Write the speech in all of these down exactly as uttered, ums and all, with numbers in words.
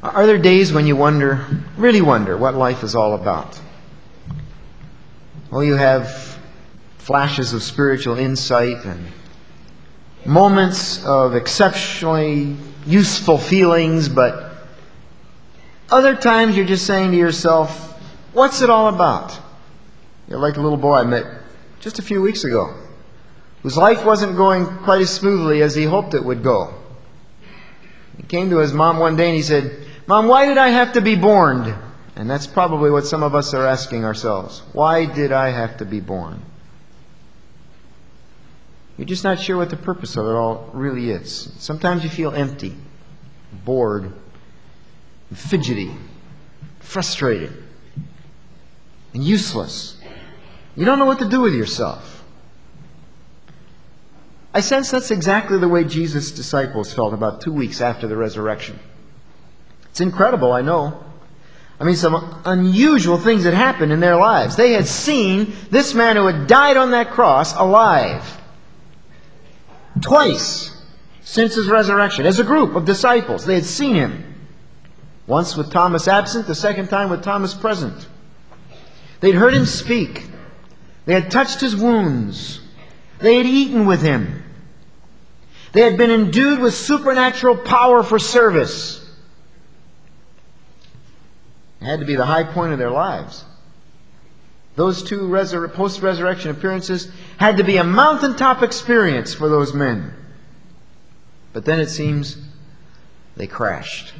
Are there days when you wonder, really wonder, what life is all about? Well, you have flashes of spiritual insight and moments of exceptionally useful feelings, but other times you're just saying to yourself, what's it all about? You're like the little boy I met just a few weeks ago, whose life wasn't going quite as smoothly as he hoped it would go. He came to his mom one day and he said, "Mom, why did I have to be born?" And that's probably what some of us are asking ourselves. Why did I have to be born? You're just not sure what the purpose of it all really is. Sometimes you feel empty, bored, fidgety, frustrated, and useless. You don't know what to do with yourself. I sense that's exactly the way Jesus' disciples felt about two weeks after the resurrection. It's incredible, I know. I mean, some unusual things had happened in their lives. They had seen this man who had died on that cross alive twice since his resurrection. As a group of disciples, they had seen him. Once with Thomas absent, the second time with Thomas present. They'd heard him speak. They had touched his wounds. They had eaten with him. They had been endued with supernatural power for service. It had to be the high point of their lives. Those two resur- post-resurrection appearances had to be a mountaintop experience for those men. But then it seems they crashed.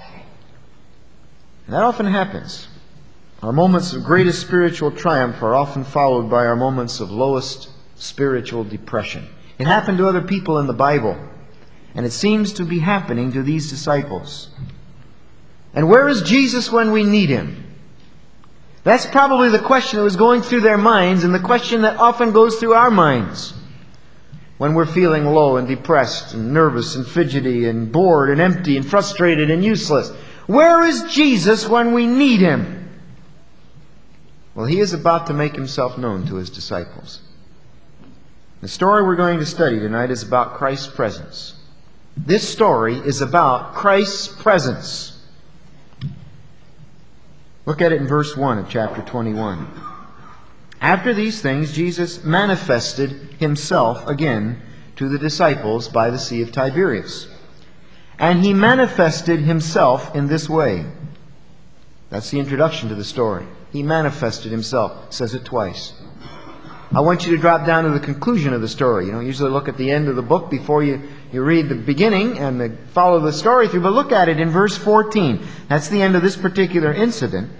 And that often happens. Our moments of greatest spiritual triumph are often followed by our moments of lowest spiritual depression. It happened to other people in the Bible, and it seems to be happening to these disciples. And where is Jesus when we need Him? That's probably the question that was going through their minds, and the question that often goes through our minds when we're feeling low and depressed and nervous and fidgety and bored and empty and frustrated and useless. Where is Jesus when we need Him? Well, He is about to make Himself known to His disciples. The story we're going to study tonight is about Christ's presence. This story is about Christ's presence. Look at it in verse one of chapter twenty-one. After these things, Jesus manifested Himself again to the disciples by the Sea of Tiberias. And He manifested Himself in this way. That's the introduction to the story. He manifested Himself. It says it twice. I want you to drop down to the conclusion of the story. You don't usually look at the end of the book before you, you read the beginning and the, follow the story through, but look at it in verse fourteen. That's the end of this particular incident.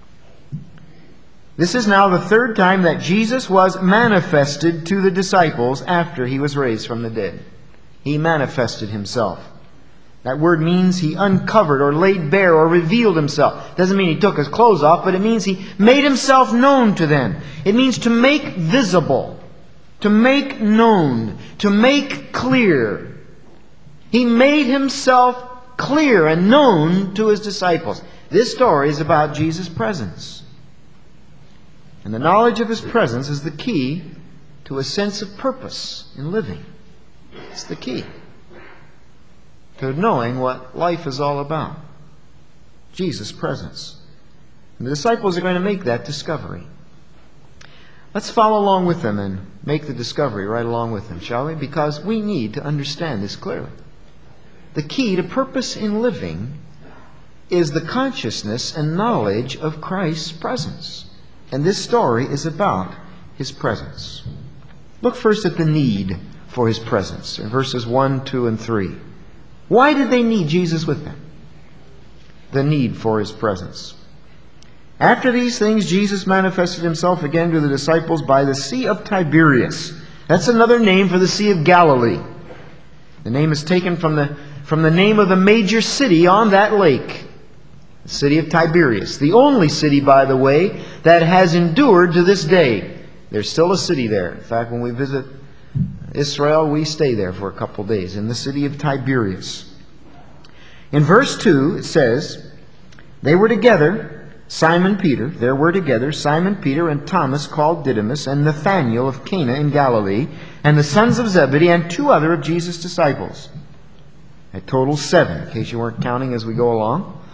This is now the third time that Jesus was manifested to the disciples after He was raised from the dead. He manifested Himself. That word means He uncovered or laid bare or revealed Himself. Doesn't mean He took His clothes off, but it means He made Himself known to them. It means to make visible, to make known, to make clear. He made Himself clear and known to His disciples. This story is about Jesus' presence. And the knowledge of His presence is the key to a sense of purpose in living. It's the key to knowing what life is all about. Jesus' presence. And the disciples are going to make that discovery. Let's follow along with them and make the discovery right along with them, shall we? Because we need to understand this clearly. The key to purpose in living is the consciousness and knowledge of Christ's presence. And this story is about His presence. Look first at the need for His presence in verses one, two, and three. Why did they need Jesus with them? The need for His presence. After these things, Jesus manifested Himself again to the disciples by the Sea of Tiberias. That's another name for the Sea of Galilee. The name is taken from the, from the name of the major city on that lake. The city of Tiberias. The only city, by the way, that has endured to this day. There's still a city there. In fact, when we visit Israel, we stay there for a couple of days in the city of Tiberias. In verse two, it says, they were together, Simon Peter, there were together Simon Peter and Thomas called Didymus and Nathanael of Cana in Galilee and the sons of Zebedee and two other of Jesus' disciples. A total seven, in case you weren't counting as we go along.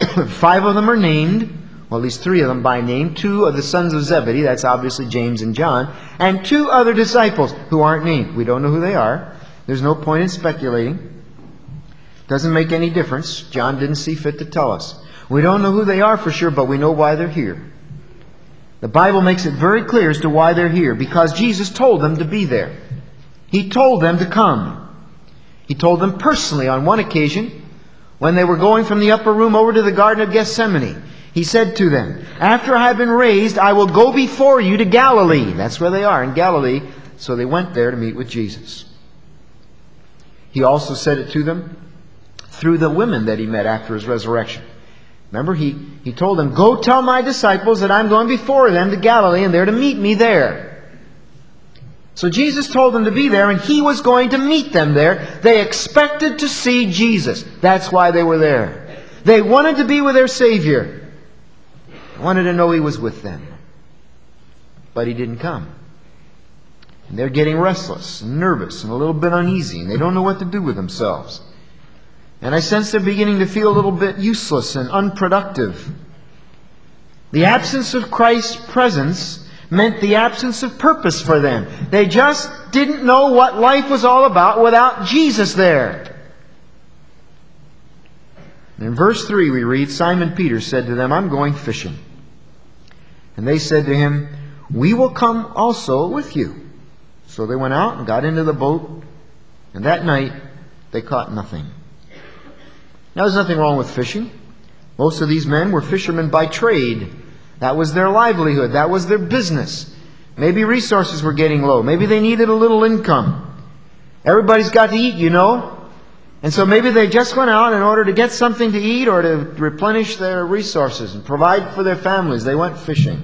Five of them are named, well, at least three of them by name. Two of the sons of Zebedee, that's obviously James and John, and two other disciples who aren't named. We don't know who they are. There's no point in speculating. Doesn't make any difference. John didn't see fit to tell us. We don't know who they are for sure, but we know why they're here. The Bible makes it very clear as to why they're here, because Jesus told them to be there. He told them to come. He told them personally on one occasion, when they were going from the upper room over to the Garden of Gethsemane. He said to them, "After I have been raised, I will go before you to Galilee." That's where they are, in Galilee. So they went there to meet with Jesus. He also said it to them through the women that he met after his resurrection. Remember, he, he told them, "Go tell my disciples that I'm going before them to Galilee, and they're to meet me there." So Jesus told them to be there, and He was going to meet them there. They expected to see Jesus. That's why they were there. They wanted to be with their Savior. They wanted to know He was with them. But He didn't come. And they're getting restless and nervous and a little bit uneasy, and they don't know what to do with themselves. And I sense they're beginning to feel a little bit useless and unproductive. The absence of Christ's presence meant the absence of purpose for them. They just didn't know what life was all about without Jesus there. In verse three we read, Simon Peter said to them, "I'm going fishing." And they said to him, "We will come also with you." So they went out and got into the boat, and that night they caught nothing. Now, there's nothing wrong with fishing. Most of these men were fishermen by trade. That was their livelihood. That was their business. Maybe resources were getting low. Maybe they needed a little income. Everybody's got to eat, you know. And so maybe they just went out in order to get something to eat or to replenish their resources and provide for their families. They went fishing.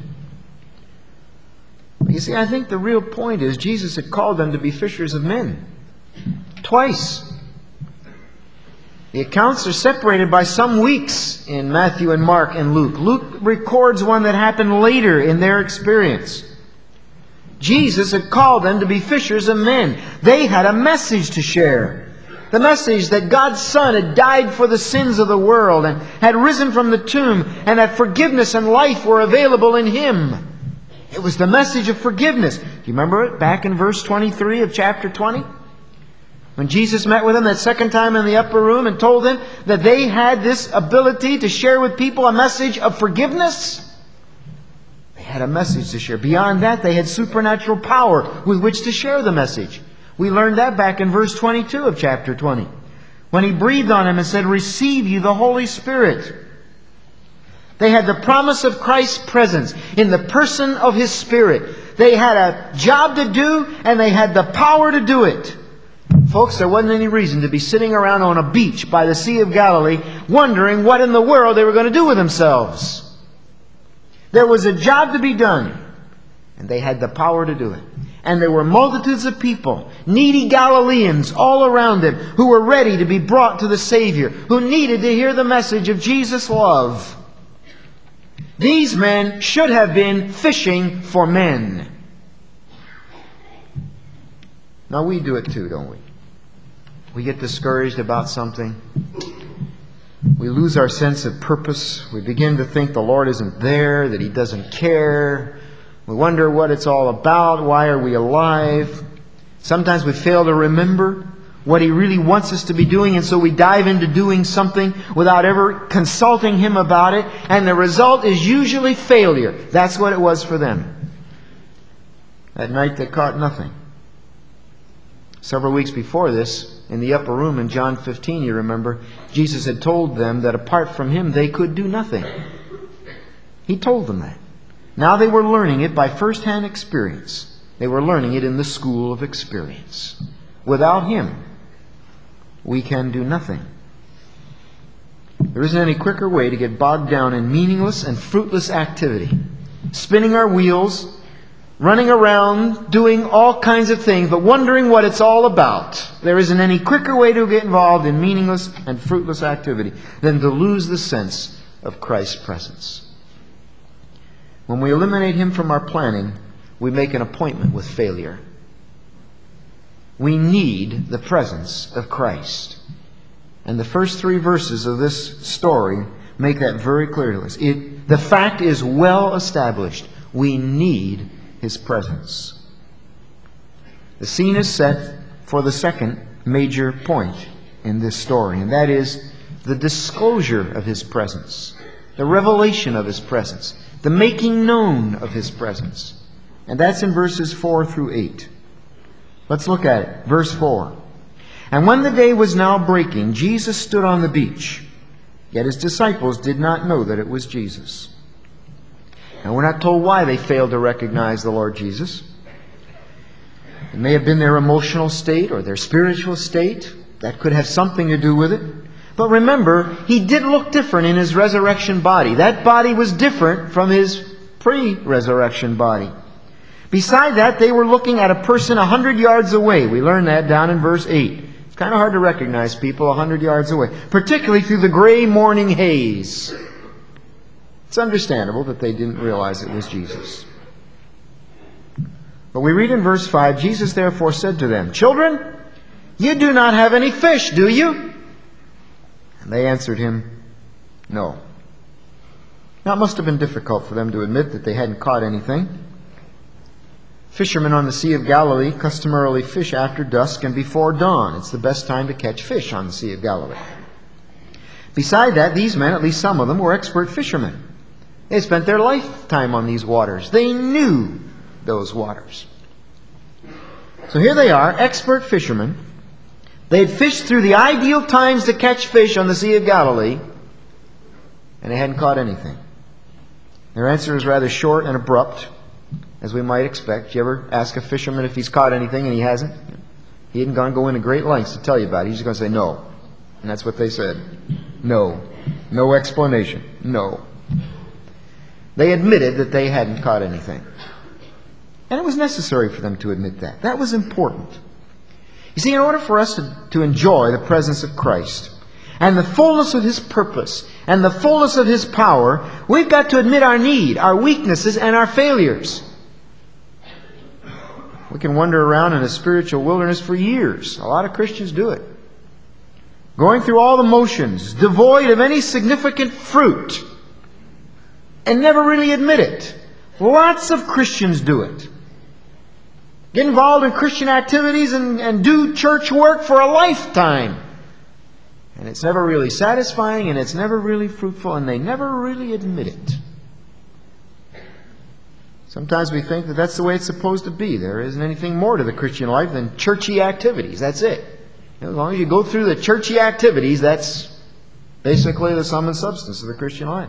But you see, I think the real point is Jesus had called them to be fishers of men. Twice. The accounts are separated by some weeks in Matthew and Mark and Luke. Luke records one that happened later in their experience. Jesus had called them to be fishers of men. They had a message to share. The message that God's Son had died for the sins of the world and had risen from the tomb, and that forgiveness and life were available in Him. It was the message of forgiveness. Do you remember it back in verse twenty-three of chapter twenty? When Jesus met with them that second time in the upper room and told them that they had this ability to share with people a message of forgiveness. They had a message to share. Beyond that, they had supernatural power with which to share the message. We learned that back in verse twenty-two of chapter twenty. When He breathed on them and said, "Receive you the Holy Spirit." They had the promise of Christ's presence in the person of His Spirit. They had a job to do, and they had the power to do it. Folks, there wasn't any reason to be sitting around on a beach by the Sea of Galilee wondering what in the world they were going to do with themselves. There was a job to be done, and they had the power to do it. And there were multitudes of people, needy Galileans all around them, who were ready to be brought to the Savior, who needed to hear the message of Jesus' love. These men should have been fishing for men. Now we do it too, don't we? We get discouraged about something. We lose our sense of purpose. We begin to think the Lord isn't there, that He doesn't care. We wonder what it's all about. Why are we alive? Sometimes we fail to remember what He really wants us to be doing, and so we dive into doing something without ever consulting Him about it, and the result is usually failure. That's what it was for them. That night they caught nothing. Several weeks before this, in the upper room in John fifteen, you remember, Jesus had told them that apart from Him they could do nothing. He told them that. Now they were learning it by first-hand experience. They were learning it in the school of experience. Without Him, we can do nothing. There isn't any quicker way to get bogged down in meaningless and fruitless activity. Spinning our wheels, running around, doing all kinds of things, but wondering what it's all about. There isn't any quicker way to get involved in meaningless and fruitless activity than to lose the sense of Christ's presence. When we eliminate Him from our planning, we make an appointment with failure. We need the presence of Christ. And the first three verses of this story make that very clear to us. It, the fact is well established. We need His presence. The scene is set for the second major point in this story, and that is the disclosure of His presence, the revelation of His presence, the making known of His presence. And that's in verses four through eight. Let's look at it. Verse four. And when the day was now breaking, Jesus stood on the beach. Yet His disciples did not know that it was Jesus. Now we're not told why they failed to recognize the Lord Jesus. It may have been their emotional state or their spiritual state. That could have something to do with it. But remember, He did look different in His resurrection body. That body was different from His pre-resurrection body. Beside that, they were looking at a person a hundred yards away. We learn that down in verse eight. It's kind of hard to recognize people a hundred yards away, particularly through the gray morning haze. It's understandable that they didn't realize it was Jesus. But we read in verse five, Jesus therefore said to them, Children, you do not have any fish, do you? And they answered Him, No. Now it must have been difficult for them to admit that they hadn't caught anything. Fishermen on the Sea of Galilee customarily fish after dusk and before dawn. It's the best time to catch fish on the Sea of Galilee. Beside that, these men, at least some of them, were expert fishermen. They spent their lifetime on these waters. They knew those waters. So here they are, expert fishermen. They had fished through the ideal times to catch fish on the Sea of Galilee, and they hadn't caught anything. Their answer is rather short and abrupt, as we might expect. You ever ask a fisherman if he's caught anything and he hasn't? He isn't going to go into great lengths to tell you about it. He's just going to say no. And that's what they said. No. No explanation. No. They admitted that they hadn't caught anything. And it was necessary for them to admit that. That was important. You see, in order for us to, to enjoy the presence of Christ and the fullness of His purpose and the fullness of His power, we've got to admit our need, our weaknesses, and our failures. We can wander around in a spiritual wilderness for years. A lot of Christians do it. Going through all the motions, devoid of any significant fruit, and never really admit it. Lots of Christians do it. Get involved in Christian activities and, and do church work for a lifetime. And it's never really satisfying, and it's never really fruitful, and they never really admit it. Sometimes we think that that's the way it's supposed to be. There isn't anything more to the Christian life than churchy activities. That's it. As long as you go through the churchy activities, that's basically the sum and substance of the Christian life.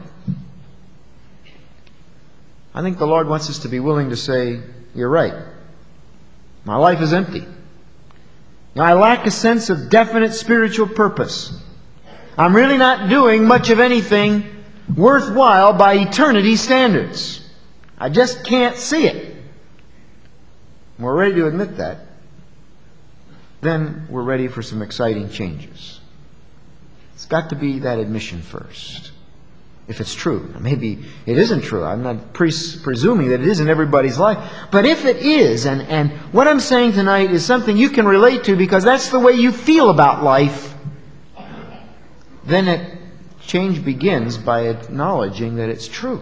I think the Lord wants us to be willing to say, You're right. My life is empty. Now, I lack a sense of definite spiritual purpose. I'm really not doing much of anything worthwhile by eternity standards. I just can't see it. We're ready to admit that. Then we're ready for some exciting changes. It's got to be that admission first. If it's true. Maybe it isn't true. I'm not pres- presuming that it is in everybody's life. But if it is, and, and what I'm saying tonight is something you can relate to because that's the way you feel about life, then it, change begins by acknowledging that it's true.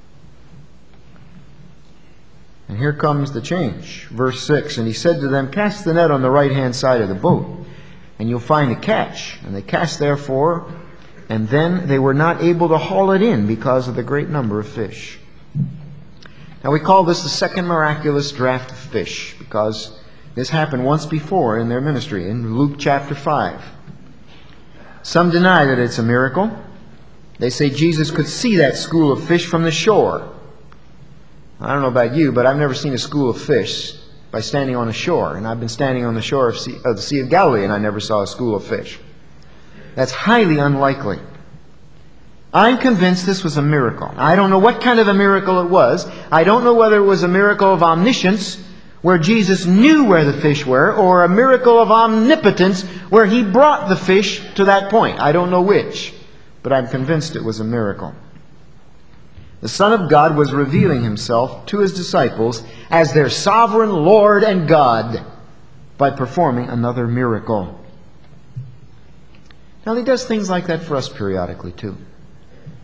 And here comes the change. Verse six, And He said to them, Cast the net on the right-hand side of the boat, and you'll find a catch. And they cast therefore, and then they were not able to haul it in because of the great number of fish. Now we call this the second miraculous draft of fish, because this happened once before in their ministry, in Luke chapter five. Some deny that it's a miracle. They say Jesus could see that school of fish from the shore. I don't know about you, but I've never seen a school of fish by standing on the shore. And I've been standing on the shore of, sea, of the Sea of Galilee, and I never saw a school of fish. That's highly unlikely. I'm convinced this was a miracle. I don't know what kind of a miracle it was. I don't know whether it was a miracle of omniscience, where Jesus knew where the fish were, or a miracle of omnipotence, where He brought the fish to that point. I don't know which, but I'm convinced it was a miracle. The Son of God was revealing Himself to His disciples as their sovereign Lord and God by performing another miracle. Now, He does things like that for us periodically too.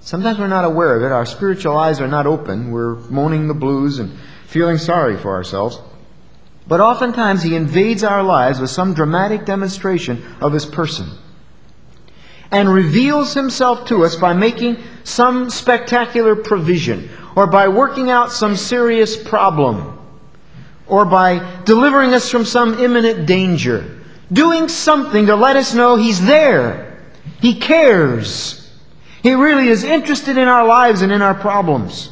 Sometimes we're not aware of it. Our spiritual eyes are not open. We're moaning the blues and feeling sorry for ourselves. But oftentimes He invades our lives with some dramatic demonstration of His person and reveals Himself to us by making some spectacular provision, or by working out some serious problem, or by delivering us from some imminent danger, doing something to let us know He's there. He cares. He really is interested in our lives and in our problems.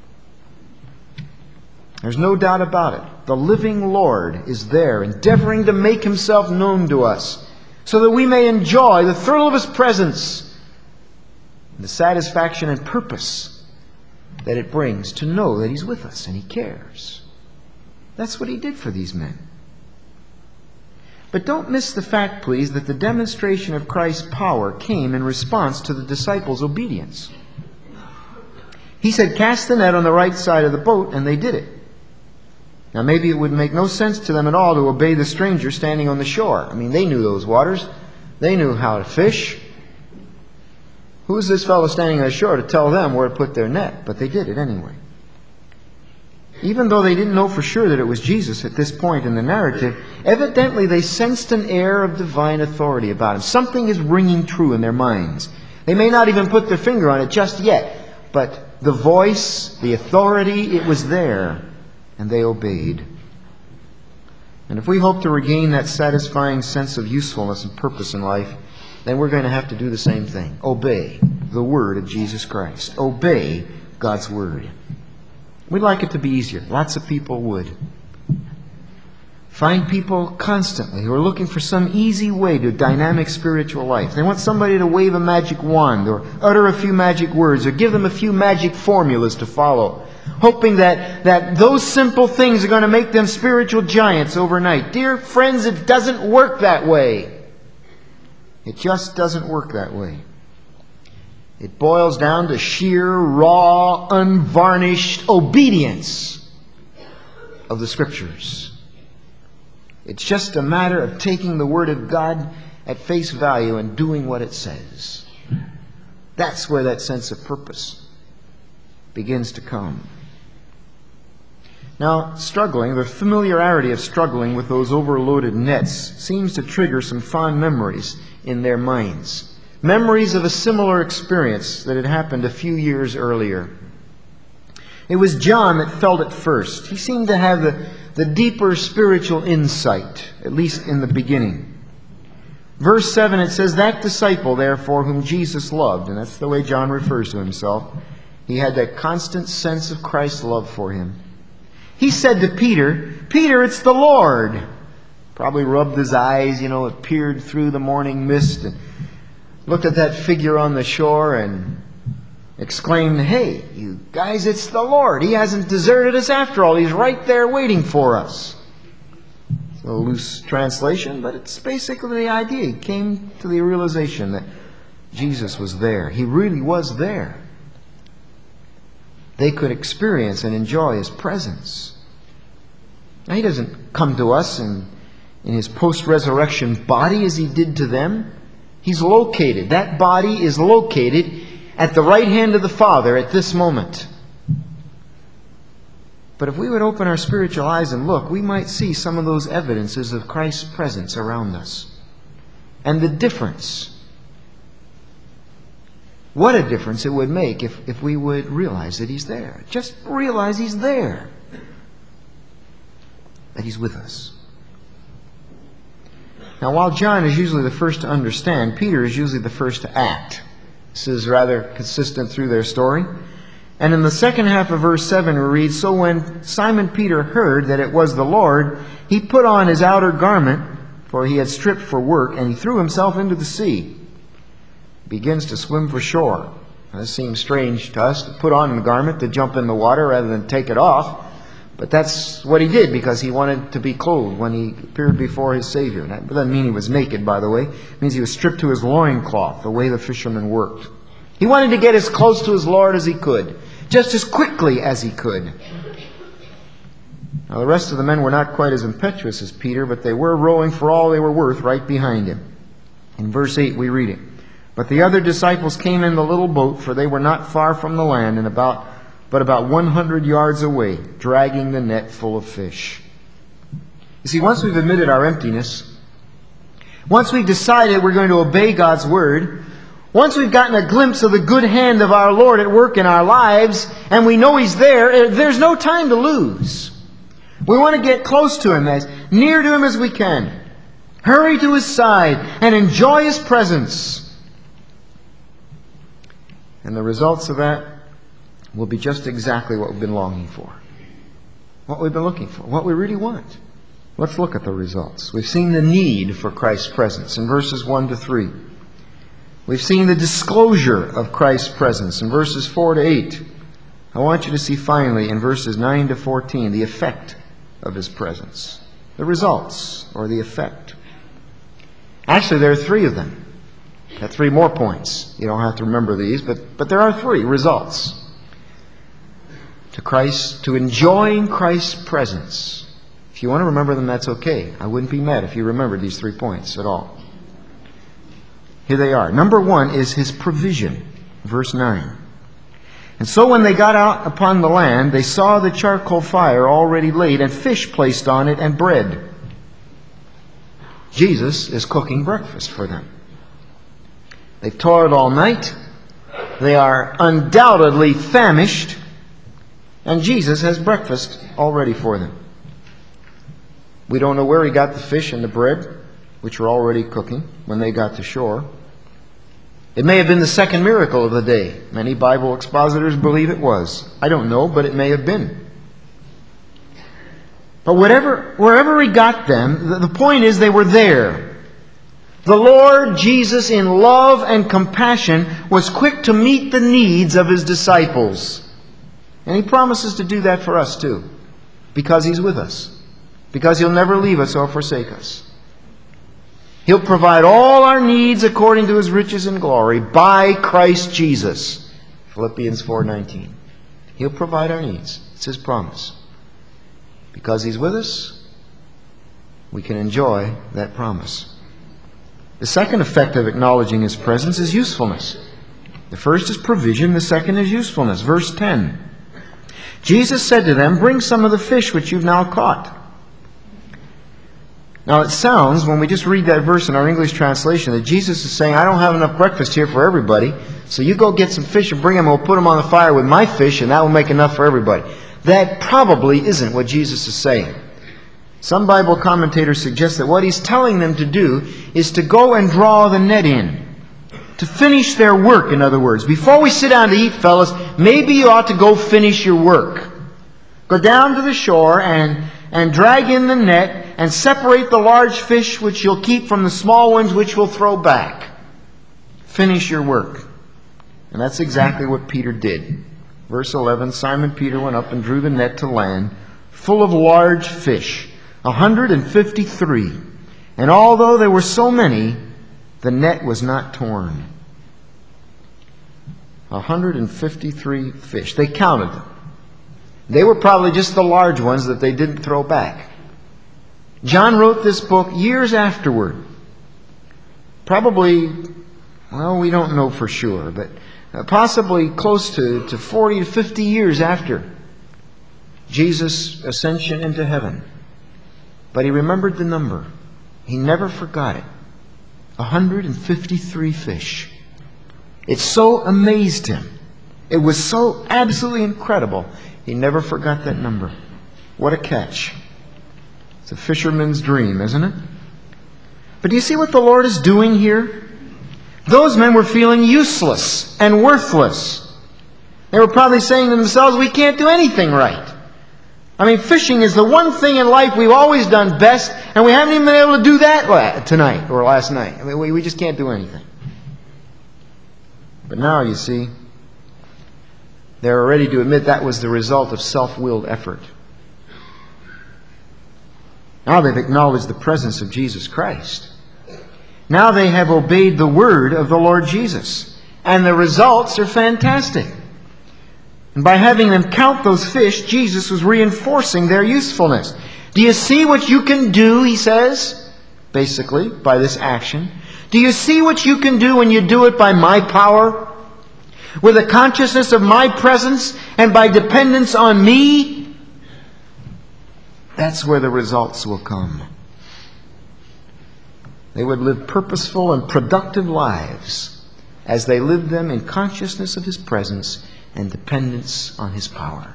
There's no doubt about it. The living Lord is there, endeavoring to make Himself known to us, so that we may enjoy the thrill of His presence, the satisfaction and purpose that it brings to know that He's with us and He cares. That's what He did for these men. But don't miss the fact, please, that the demonstration of Christ's power came in response to the disciples' obedience. He said, "Cast the net on the right side of the boat," and they did it. Now maybe it would make no sense to them at all to obey the stranger standing on the shore. I mean, they knew those waters. They knew how to fish. Who is this fellow standing on the shore to tell them where to put their net? But they did it anyway. Even though they didn't know for sure that it was Jesus at this point in the narrative, evidently they sensed an air of divine authority about Him. Something is ringing true in their minds. They may not even put their finger on it just yet, but the voice, the authority, it was there, and they obeyed. And if we hope to regain that satisfying sense of usefulness and purpose in life, then we're going to have to do the same thing. Obey the Word of Jesus Christ. Obey God's Word. We'd like it to be easier. Lots of people would. Find people constantly who are looking for some easy way to a dynamic spiritual life. They want somebody to wave a magic wand or utter a few magic words or give them a few magic formulas to follow, hoping that, that those simple things are going to make them spiritual giants overnight. Dear friends, it doesn't work that way. It just doesn't work that way. It boils down to sheer, raw, unvarnished obedience of the Scriptures. It's just a matter of taking the Word of God at face value and doing what it says. That's where that sense of purpose begins to come. Now, struggling, the familiarity of struggling with those overloaded nets seems to trigger some fond memories in their minds. Memories of a similar experience that had happened a few years earlier. It was John that felt it first. He seemed to have the, the deeper spiritual insight, at least in the beginning. Verse seven, it says, "That disciple, therefore, whom Jesus loved," and that's the way John refers to himself. He had that constant sense of Christ's love for him. He said to Peter, "Peter, it's the Lord." Probably rubbed his eyes, you know, it peered through the morning mist and looked at that figure on the shore and exclaimed, "Hey, you guys, it's the Lord. He hasn't deserted us after all. He's right there waiting for us." It's a loose translation, but it's basically the idea. He came to the realization that Jesus was there. He really was there. They could experience and enjoy His presence. Now, He doesn't come to us in, in His post-resurrection body as He did to them. He's located. That body is located at the right hand of the Father at this moment. But if we would open our spiritual eyes and look, we might see some of those evidences of Christ's presence around us. And the difference. What a difference it would make if, if we would realize that He's there. Just realize He's there. That He's with us. Now, while John is usually the first to understand, Peter is usually the first to act. This is rather consistent through their story. And in the second half of verse seven we read, "So when Simon Peter heard that it was the Lord, he put on his outer garment, for he had stripped for work, and he threw himself into the sea." Begins to swim for shore. Now, this seems strange to us, to put on the garment, to jump in the water rather than take it off. But that's what he did because he wanted to be clothed when he appeared before his Savior. That doesn't mean he was naked, by the way. It means he was stripped to his loincloth, the way the fishermen worked. He wanted to get as close to his Lord as he could, just as quickly as he could. Now, the rest of the men were not quite as impetuous as Peter, but they were rowing for all they were worth right behind him. In verse eight we read it. But the other disciples came in the little boat, for they were not far from the land, and about but about one hundred yards away, dragging the net full of fish. You see, once we've admitted our emptiness, once we've decided we're going to obey God's word, once we've gotten a glimpse of the good hand of our Lord at work in our lives, and we know He's there, there's no time to lose. We want to get close to Him, as near to Him as we can. Hurry to His side and enjoy His presence. And the results of that will be just exactly what we've been longing for. What we've been looking for. What we really want. Let's look at the results. We've seen the need for Christ's presence in verses one to three. We've seen the disclosure of Christ's presence in verses four to eight. I want you to see finally in verses nine to fourteen the effect of His presence. The results, or the effect. Actually, there are three of them. Got three more points. You don't have to remember these, but, but there are three results. To Christ, to enjoying Christ's presence. If you want to remember them, that's okay. I wouldn't be mad if you remembered these three points at all. Here they are. Number one is His provision. Verse nine. And so when they got out upon the land, they saw the charcoal fire already laid, and fish placed on it, and bread. Jesus is cooking breakfast for them. They've toiled all night. They are undoubtedly famished. And Jesus has breakfast all ready for them. We don't know where He got the fish and the bread, which were already cooking when they got to shore. It may have been the second miracle of the day. Many Bible expositors believe it was. I don't know, but it may have been. But whatever, wherever He got them, the, the point is they were there. The Lord Jesus, in love and compassion, was quick to meet the needs of His disciples. And He promises to do that for us too. Because He's with us. Because He'll never leave us or forsake us. He'll provide all our needs according to His riches and glory by Christ Jesus. Philippians four nineteen. He'll provide our needs. It's His promise. Because He's with us, we can enjoy that promise. The second effect of acknowledging His presence is usefulness. The first is provision, the second is usefulness. Verse ten. Jesus said to them, "Bring some of the fish which you've now caught." Now it sounds, when we just read that verse in our English translation, that Jesus is saying, I don't have enough breakfast here for everybody, so you go get some fish and bring them, and we'll put them on the fire with my fish, and that will make enough for everybody. That probably isn't what Jesus is saying. Some Bible commentators suggest that what He's telling them to do is to go and draw the net in. To finish their work, in other words. Before we sit down to eat, fellas, maybe you ought to go finish your work. Go down to the shore and, and drag in the net and separate the large fish which you'll keep from the small ones which we'll throw back. Finish your work. And that's exactly what Peter did. Verse eleven, Simon Peter went up and drew the net to land, full of large fish, a hundred and fifty-three. And although there were so many, the net was not torn. A hundred and fifty-three fish. They counted them. They were probably just the large ones that they didn't throw back. John wrote this book years afterward. Probably, well, we don't know for sure, but possibly close to, to forty to fifty years after Jesus' ascension into heaven. But he remembered the number. He never forgot it. one hundred fifty-three fish. It so amazed him. It was so absolutely incredible. He never forgot that number. What a catch. It's a fisherman's dream, isn't it? But do you see what the Lord is doing here? Those men were feeling useless and worthless. They were probably saying to themselves, we can't do anything right. I mean, fishing is the one thing in life we've always done best, and we haven't even been able to do that tonight or last night. I mean, we, we just can't do anything. But now, you see, they're ready to admit that was the result of self-willed effort. Now they've acknowledged the presence of Jesus Christ. Now they have obeyed the word of the Lord Jesus. And the results are fantastic. And by having them count those fish, Jesus was reinforcing their usefulness. Do you see what you can do, he says, basically, by this action, Do you see what you can do when you do it by my power? With a consciousness of my presence and by dependence on me? That's where the results will come. They would live purposeful and productive lives as they lived them in consciousness of His presence and dependence on His power.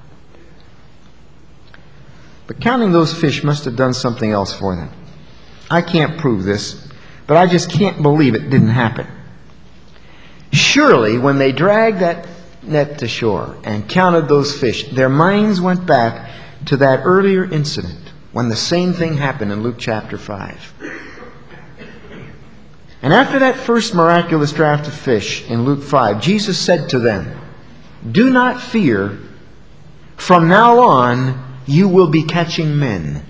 But counting those fish must have done something else for them. I can't prove this, but I just can't believe it didn't happen. Surely, when they dragged that net to shore and counted those fish, their minds went back to that earlier incident when the same thing happened in Luke chapter five. And after that first miraculous draught of fish in Luke five, Jesus said to them, "Do not fear. From now on, you will be catching men."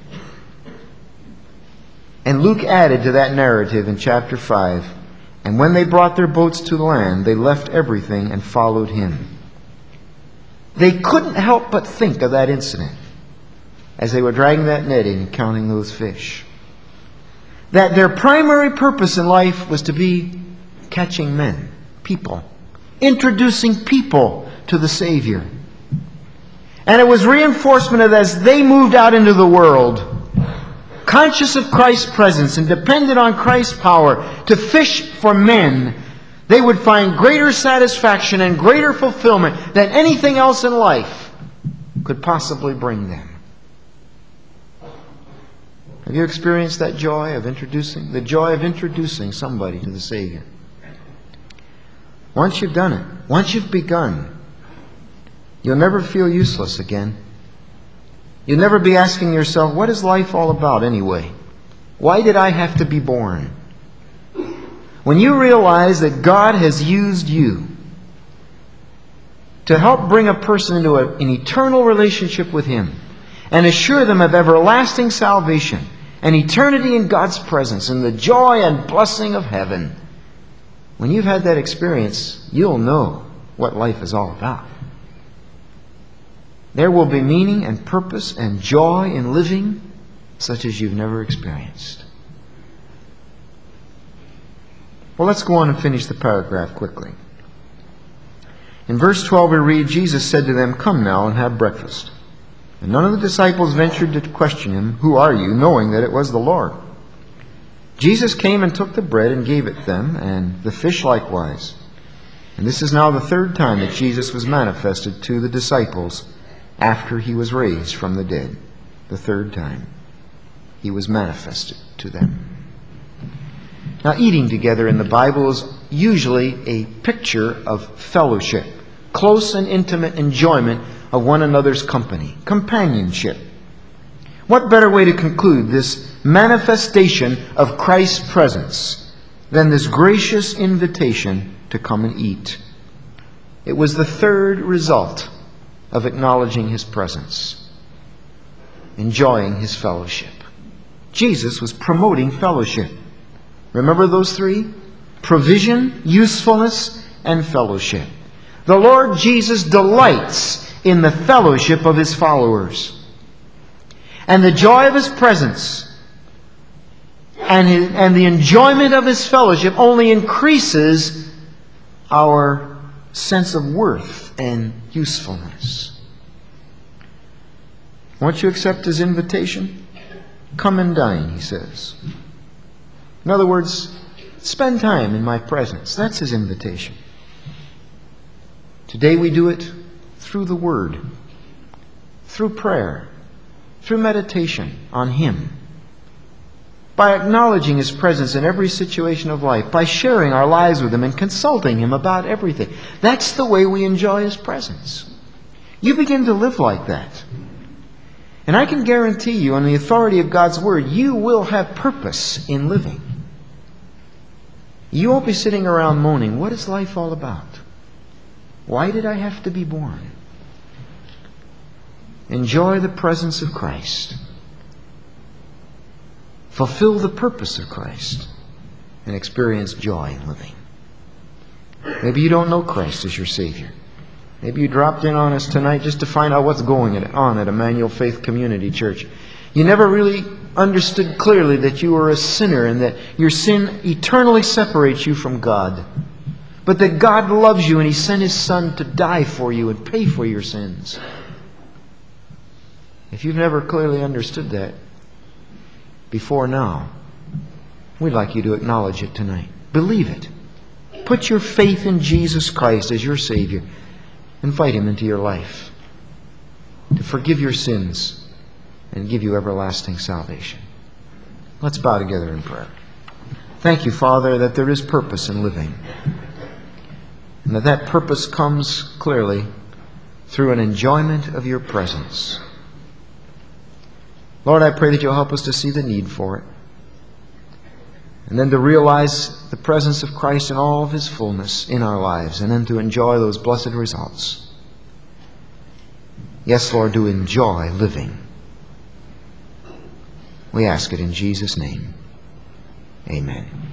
And Luke added to that narrative in chapter five, "And when they brought their boats to the land, they left everything and followed Him." They couldn't help but think of that incident as they were dragging that net in and counting those fish. That their primary purpose in life was to be catching men, people, introducing people to the Savior. And it was reinforcement of as they moved out into the world, conscious of Christ's presence and dependent on Christ's power to fish for men, they would find greater satisfaction and greater fulfillment than anything else in life could possibly bring them. Have you experienced that joy of introducing, the joy of introducing somebody to the Savior? Once you've done it, once you've begun, you'll never feel useless again. You'll never be asking yourself, what is life all about anyway? Why did I have to be born? When you realize that God has used you to help bring a person into a, an eternal relationship with Him and assure them of everlasting salvation and eternity in God's presence and the joy and blessing of heaven, when you've had that experience, you'll know what life is all about. There will be meaning and purpose and joy in living such as you've never experienced. Well, let's go on and finish the paragraph quickly. In verse twelve we read, Jesus said to them, "Come now and have breakfast." And none of the disciples ventured to question Him, "Who are you?" knowing that it was the Lord. Jesus came and took the bread and gave it them, and the fish likewise. And this is now the third time that Jesus was manifested to the disciples after He was raised from the dead. The third time He was manifested to them. Now, eating together in the Bible is usually a picture of fellowship, close and intimate enjoyment of one another's company, companionship. What better way to conclude this manifestation of Christ's presence than this gracious invitation to come and eat? It was the third result of acknowledging His presence, enjoying His fellowship. Jesus was promoting fellowship. Remember those three? Provision, usefulness, and fellowship. The Lord Jesus delights in the fellowship of His followers. And the joy of His presence and, his, and the enjoyment of His fellowship only increases our sense of worth and usefulness. Won't you accept His invitation? Come and dine, He says. In other words, spend time in my presence. That's His invitation. Today we do it through the Word, through prayer, through meditation on Him, by acknowledging His presence in every situation of life, by sharing our lives with Him and consulting Him about everything. That's the way we enjoy His presence. You begin to live like that. And I can guarantee you, on the authority of God's Word, you will have purpose in living. You won't be sitting around moaning, what is life all about? Why did I have to be born? Enjoy the presence of Christ. Fulfill the purpose of Christ. And experience joy in living. Maybe you don't know Christ as your Savior. Maybe you dropped in on us tonight just to find out what's going on at Emmanuel Faith Community Church. You never really understood clearly that you were a sinner and that your sin eternally separates you from God. But that God loves you and He sent His Son to die for you and pay for your sins. If you've never clearly understood that before now, we'd like you to acknowledge it tonight. Believe it. Put your faith in Jesus Christ as your Savior. Invite Him into your life to forgive your sins and give you everlasting salvation. Let's bow together in prayer. Thank you, Father, that there is purpose in living. And that that purpose comes clearly through an enjoyment of your presence. Lord, I pray that you'll help us to see the need for it. And then to realize the presence of Christ in all of His fullness in our lives. And then to enjoy those blessed results. Yes, Lord, to enjoy living. We ask it in Jesus' name. Amen.